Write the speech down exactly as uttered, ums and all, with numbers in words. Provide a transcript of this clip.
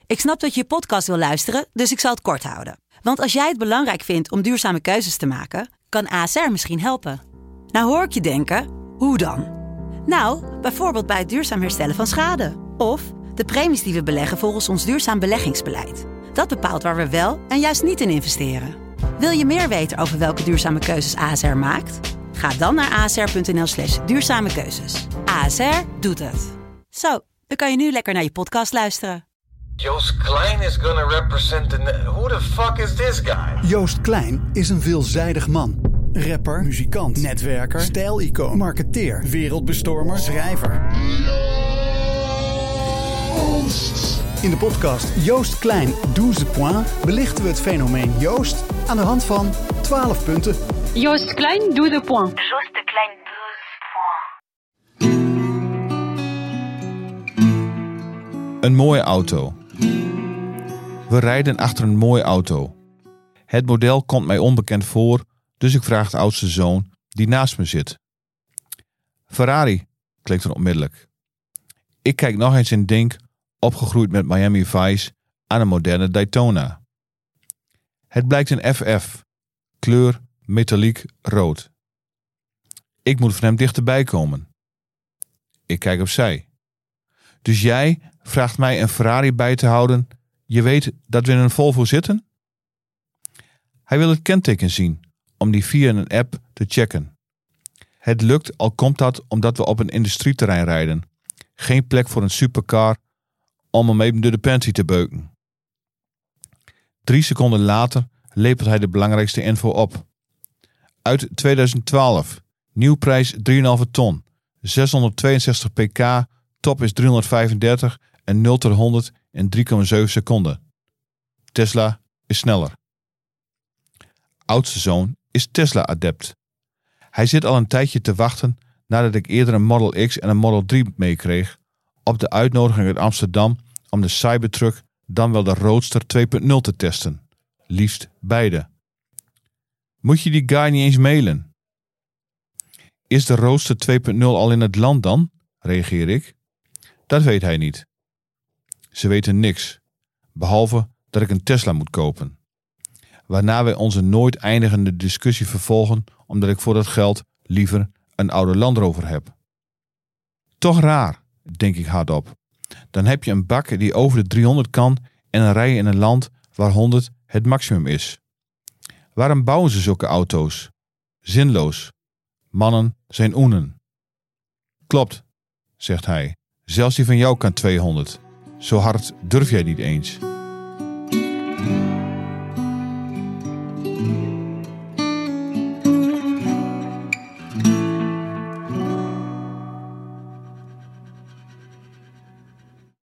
Ik snap dat je je podcast wil luisteren, dus ik zal het kort houden. Want als jij het belangrijk vindt om duurzame keuzes te maken, kan A S R misschien helpen. Nou hoor ik je denken, hoe dan? Nou, bijvoorbeeld bij het duurzaam herstellen van schade. Of de premies die we beleggen volgens ons duurzaam beleggingsbeleid. Dat bepaalt waar we wel en juist niet in investeren. Wil je meer weten over welke duurzame keuzes A S R maakt? Ga dan naar asr.nl slash duurzame keuzes. A S R doet het. Zo, dan kan je nu lekker naar je podcast luisteren. Joost Klein is gonna represent the... Who the fuck is this guy? Joost Klein is een veelzijdig man. Rapper, muzikant, netwerker, stijlicoon, marketeer, wereldbestormer, schrijver. In de podcast Joost Klein, douze points belichten we het fenomeen Joost aan de hand van twaalf punten. Joost Klein, douze points. Joost Klein, douze points. Een mooie auto. We rijden achter een mooie auto. Het model komt mij onbekend voor, dus ik vraag de oudste zoon die naast me zit. Ferrari, klinkt er onmiddellijk. Ik kijk nog eens en denk, opgegroeid met Miami Vice, aan een moderne Daytona. Het blijkt een F F, kleur metalliek rood. Ik moet van hem dichterbij komen. Ik kijk opzij. Dus jij vraagt mij een Ferrari bij te houden. Je weet dat we in een Volvo zitten? Hij wil het kenteken zien, om die via een app te checken. Het lukt, al komt dat omdat we op een industrieterrein rijden. Geen plek voor een supercar om hem even door de pensie te beuken. Drie seconden later lepelt hij de belangrijkste info op. Uit tweeduizend twaalf, nieuwprijs drie komma vijf ton, zeshonderdtweeënzestig pk, top is driehonderdvijfendertig en nul tot honderd in drie komma zeven seconden. Tesla is sneller. Oudste zoon is Tesla-adept. Hij zit al een tijdje te wachten nadat ik eerder een Model X en een Model drie meekreeg op de uitnodiging uit Amsterdam om de Cybertruck, dan wel de Roadster twee punt nul te testen. Liefst beide. Moet je die guy niet eens mailen? Is de Roadster twee punt nul al in het land dan? Reageer ik. Dat weet hij niet. Ze weten niks, behalve dat ik een Tesla moet kopen. Waarna wij onze nooit eindigende discussie vervolgen, omdat ik voor dat geld liever een oude Land Rover heb. Toch raar, denk ik hardop. Dan heb je een bak die over de driehonderd kan en dan rij je in een land waar honderd het maximum is. Waarom bouwen ze zulke auto's? Zinloos. Mannen zijn oenen. Klopt, zegt hij. Zelfs die van jou kan tweehonderd. Zo hard durf jij niet eens.